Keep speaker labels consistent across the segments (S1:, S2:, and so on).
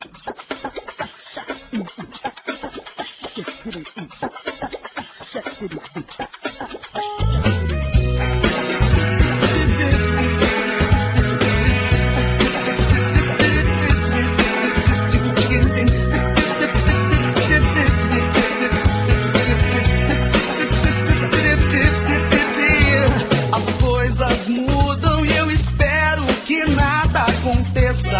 S1: As coisas mudam e eu espero que nada aconteça,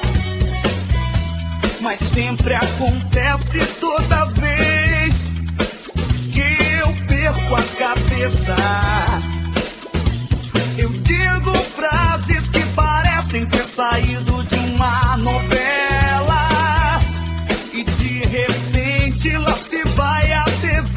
S1: mas sempre acontece toda vez que eu perco a cabeça. Eu digo frases que parecem ter saído de uma novela, e de repente lá se vai a TV,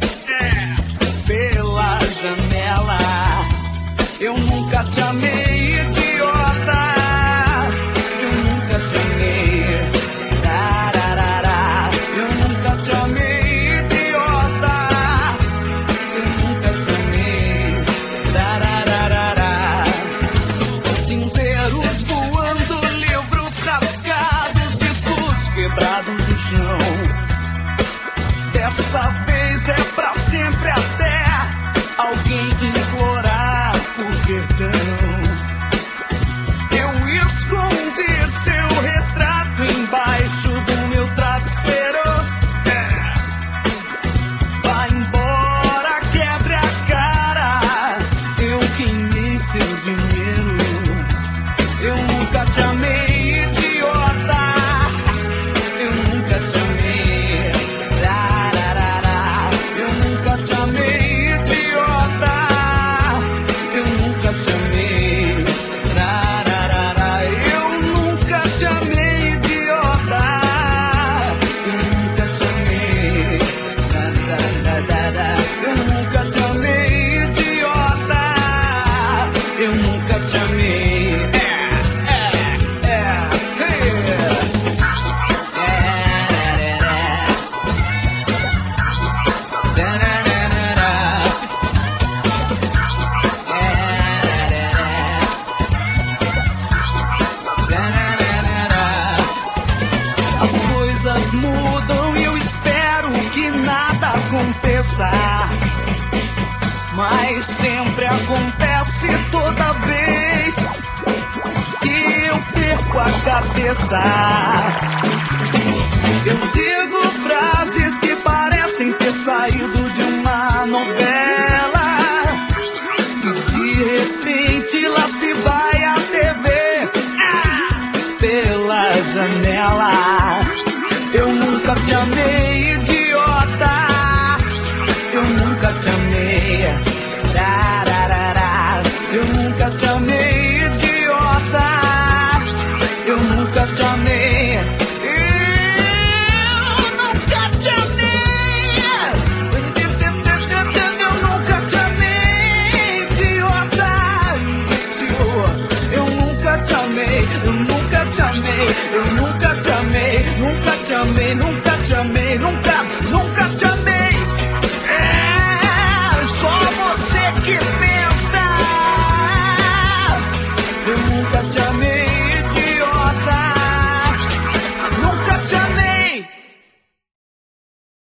S1: pela janela. Eu nunca te amei, idiota. Eu nunca te amei. Tararara. Eu nunca te amei, idiota. Eu nunca te amei. Tararara. Cinzeiros voando, livros rasgados, discos quebrados no chão. Dessa vez é pra sempre, até alguém implorar por perdão. Eu escondi seu retrato embaixo do meu travesseiro. Vai embora, quebre a cara. Eu queimei seu dinheiro. Eu nunca te amei, idiota. Eu nunca te amei. Tararara. Eu nunca te amei, idiota. Eu nunca te amei. Tararara. Eu nunca te amei, idiota. Eu nunca te amei. Tararara. Eu nunca te amei, idiota. Eu nunca te amei. As coisas mudam e eu espero que nada aconteça, mas sempre acontece toda vez que eu perco a cabeça. Eu digo frases que parecem ter saído de uma novela, e de repente lá se vai a TV, pela janela. Eu nunca te amei, idiota. Eu nunca te amei. Tararara. Eu nunca te amei, idiota. Eu nunca te amei. Eu nunca te amei. Eu nunca te amei, idiota. Eu nunca te amei. Eu nunca te amei. Eu nunca te amei. Nunca te amei. Nunca te amei. Nunca.